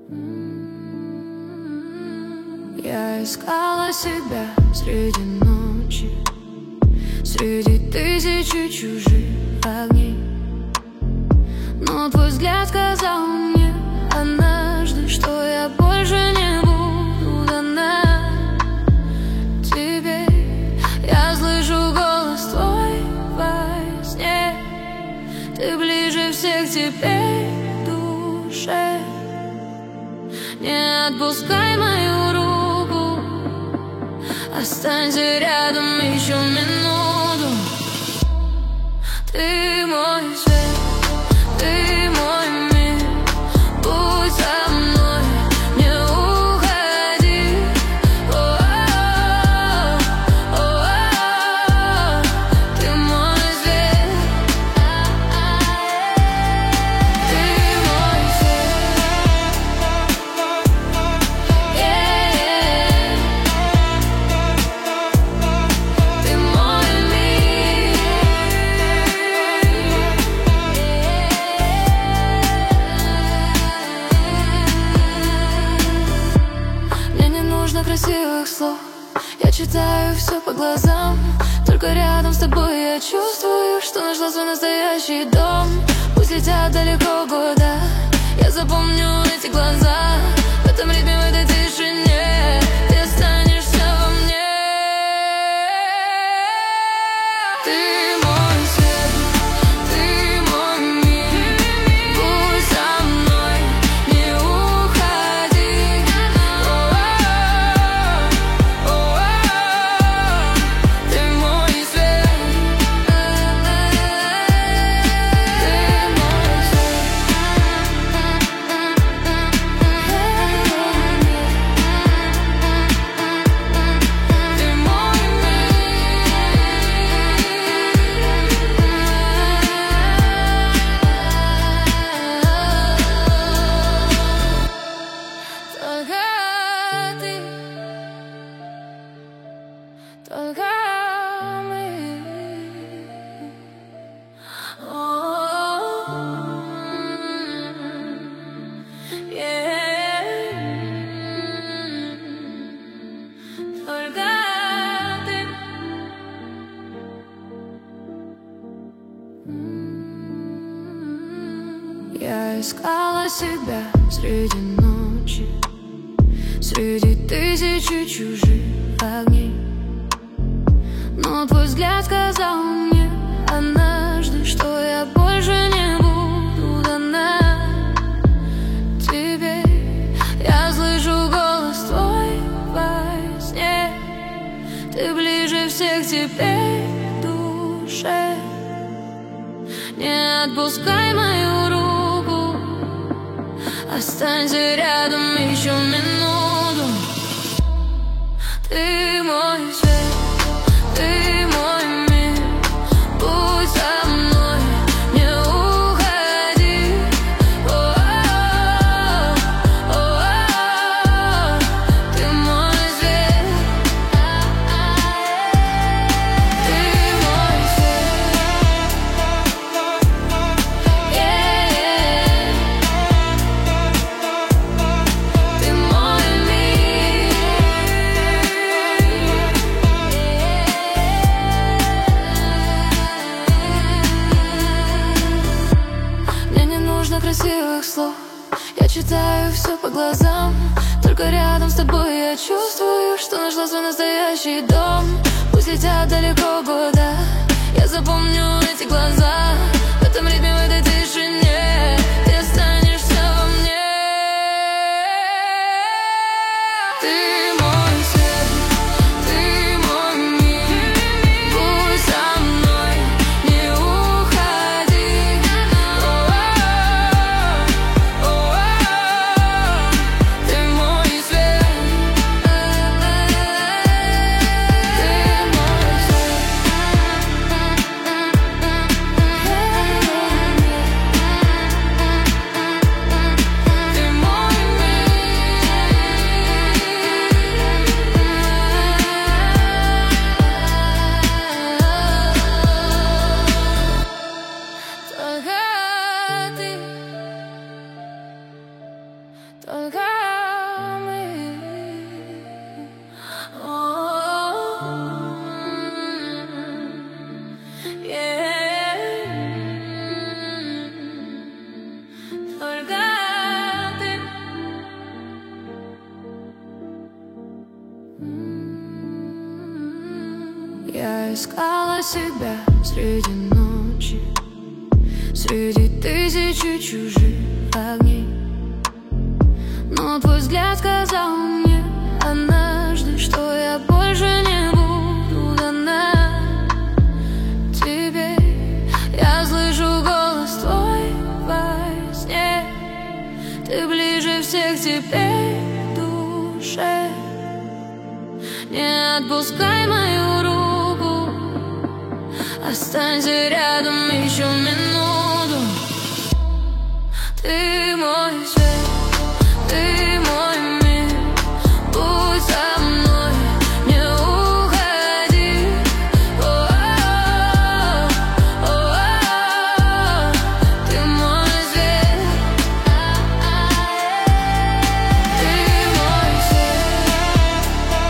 Я искала себя среди ночи, среди тысячи чужих огней. Но твой взгляд сказал мне однажды, что я больше не буду дана тебе. Я слышу голос твой во сне, ты ближе всех теперь к душе. Не отпускай мою руку, останься рядом еще минуту. Ты мой свет, ты мой мир, будь со мной, не уходи. Ты мой свет, ты мой свет, ты мой мир. Мне не нужно красивых слов, я читаю все по глазам. Только рядом с тобой я чувствую, что нашла свой настоящий дом. Пусть летят далеко года, я запомню эти глаза. В этом ритме, в этой тишине ты останешься во мне. Ты мой свет, ты мой мир, будь со мной, не уходи. Ты мой свет, ты мой ты мой только мы. Только ты. Я искала себя среди ночи, среди тысячи чужих огней. Но твой взгляд сказал мне однажды, что я больше не буду дана тебе. Я слышу голос твой во сне, ты ближе всех теперь к душе. Не отпускай мою руку, останься рядом еще минуту. Ты мой свет, ты мой мир, будь со мной, не уходи. Ты мой свет, ты мой свет, ты мой мир. Мне не нужно красивых слов, я читаю все по глазам. Только рядом с тобой я чувствую, что нашла свой настоящий дом. Пусть летят далеко года, я запомню эти глаза. В этом ритме, в этой тишине ты останешься во мне. Ты мой свет, ты мой мир, будь со мной, не уходи. Ты мой свет, ты мой свет. только мы. Только ты. Я искала себя среди ночи, среди тысячи чужих огней, но твой взгляд сказал мне однажды, что я больше не буду дана тебе. Я слышу голос твой во сне, ты ближе всех теперь к душе. Не отпускай мою руку, останься рядом еще минуту. Ты мой свет, ты мой мир, будь со мной, не уходи. Ты мой свет, ты мой свет,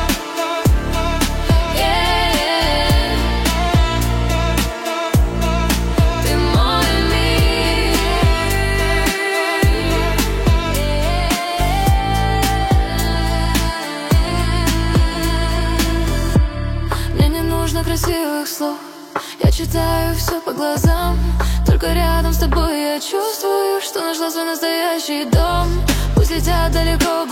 ты мой мир. Мне не нужно красивых слов, я читаю все по глазам. Только рядом с тобой я чувствую, что нашла свой настоящий дом. Пусть летят далеко